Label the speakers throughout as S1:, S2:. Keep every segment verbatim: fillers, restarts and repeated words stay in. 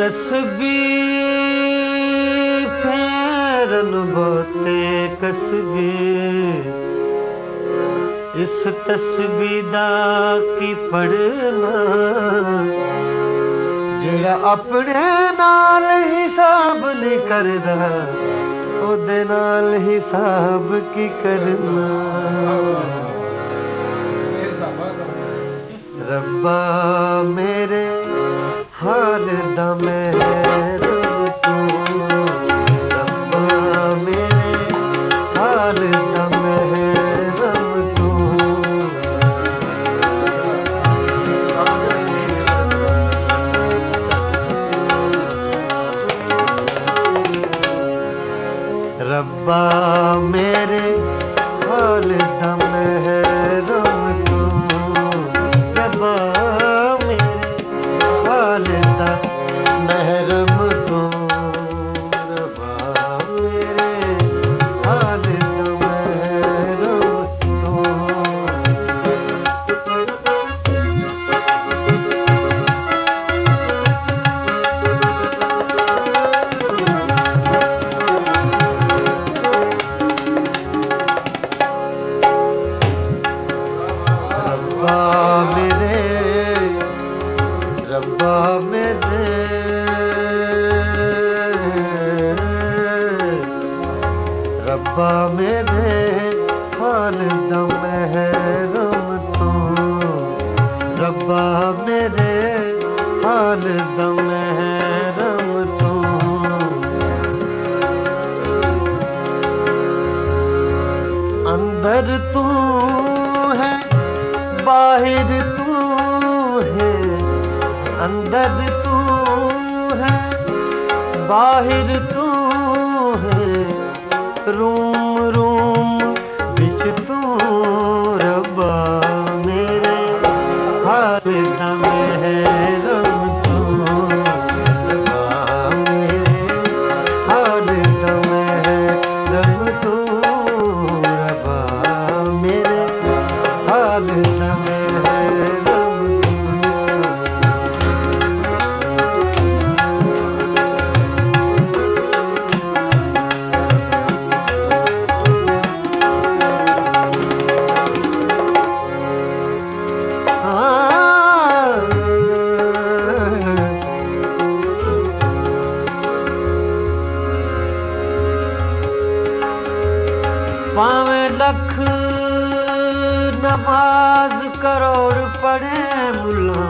S1: तस्बीह फेरन बहुते कसबीह, इस तस्बीह दा की पढ़ना, जेड़ा अपने नाल हिसाब नहीं करदा ओदे नाल हिसाब की करना। रब्बा मेरे हाल दा महरम तू, रब्बा मेरे हाल दा महरम तू। रब्बा मेरे हाल दा महरम तू, रब्बा मेरे हाल दा महरम तू, रब्बा मेरे हाल दा महरम तू। रब्बा मेरे रब्बा मेरे हाल दा महरम तू, रब्बा मेरे हाल दा महरम तू। अंदर तू है बाहिर तू है, अंदर तू है बाहिर तू है, रूम रूम बिच तू। रब्बा मेरे हाल दा महरम तू, रब्बा मेरे हाल दा महरम तू, रब्बा मेरे हाल दा महरम तू। पावे लख नमाज करोड़ पढ़े मुल्ला,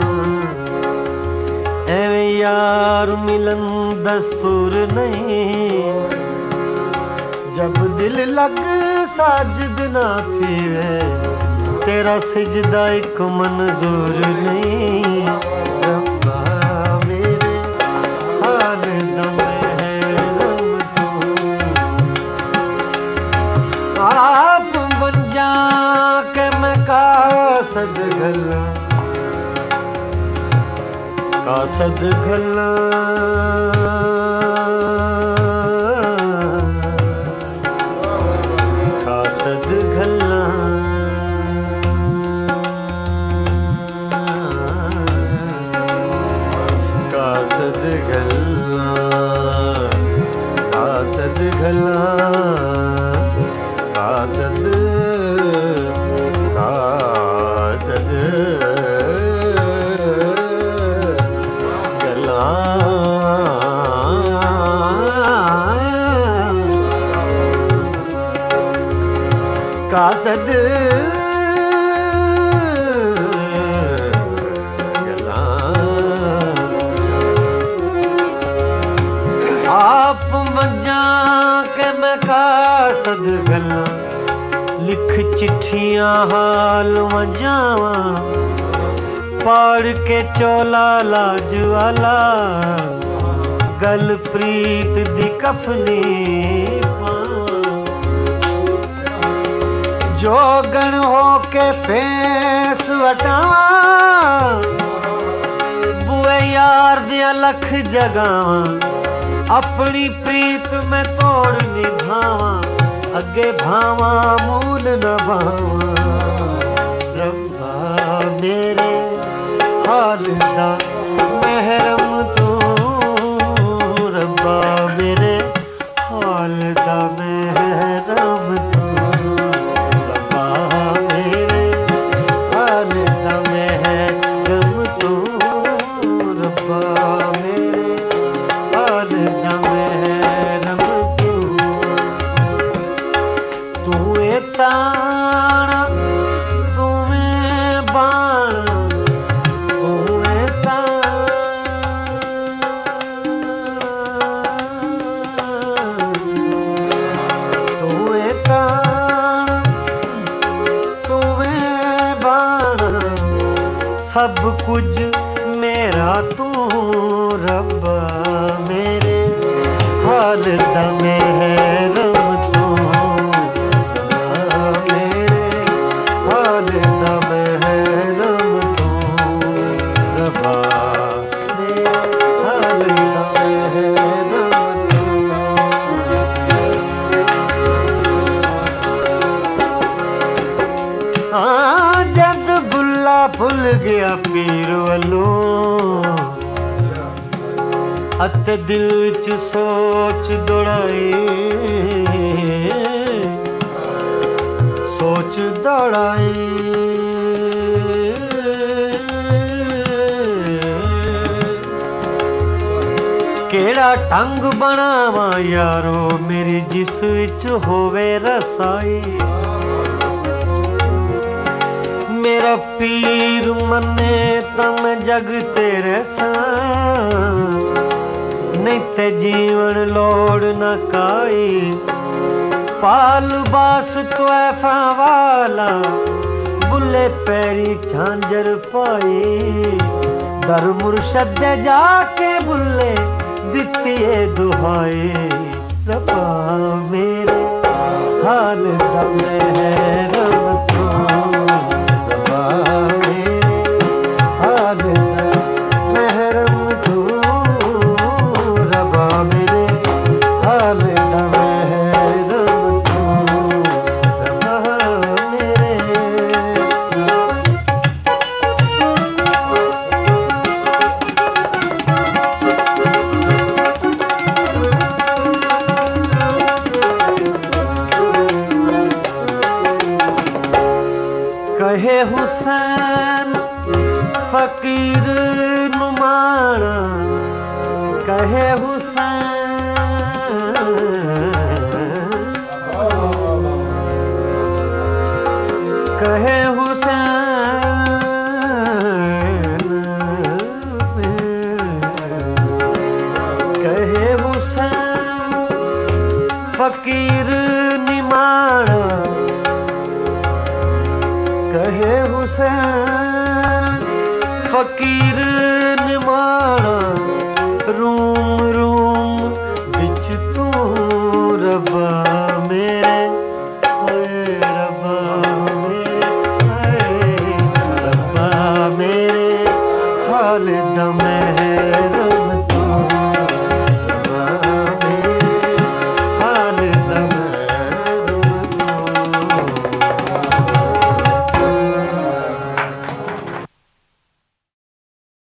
S1: एवें यार मिलन दस्तूर नहीं। जब दिल लग साजिद ना थीवे, तेरा सिजदा एक मंजूर नहीं। रब्बा मेरे हाल दा महरम तू, आप बन जा के मैं कासद गला, कासद गला, कासद गला, कासद गला, कासद गला, कासद कासद गला, कासद गला। आप मजा के मैं कासद गला, लिख चिट्ठियां हाल मजावा, पाड़ के चोला लाजवाला, गल प्रीत दी कफनी जोगन हो के फेस वटावा, बुए यार दिया लख जगावा, अपनी प्रीत में तोड़ निभावा, अगे भावा मूल न भावा। रब्बा मेरे हाल दा महरम तू, सब कुछ मेरा तू रब्बा मेरे हाल दा महरम तू रब्बा मेरे हाल दा महरम तू रब्बा मेरे हाल दा महरम तू। हाँ जद बुल्ला भुल गया पीर वलों अते दिल च सोच दौड़ाई सोच दौड़ाई केड़ा ढंग बनावा यारो मेरी जिस विच होवे रसाई मेरा पीर मने तम जग तेरे सां नहीं ते जीवन लोड़ न काई पाल बास तो ऐफा वाला बुले पैरी झांझर पाई दर मुर्शद जाके बुले दितिए दुहाई रब्बा मेरे हाल दा महरम तू रब्बा मेरे हाल दा महरम तू रब्बा मेरे हाल दा महरम तू रब्बा मेरे। कहे हुसैन फकीर नुमाना कहे हुसैन कहे हुसैन कहे हुसैन फकीर निमाना कहे हुसैन फकीर निमाना रूम रूम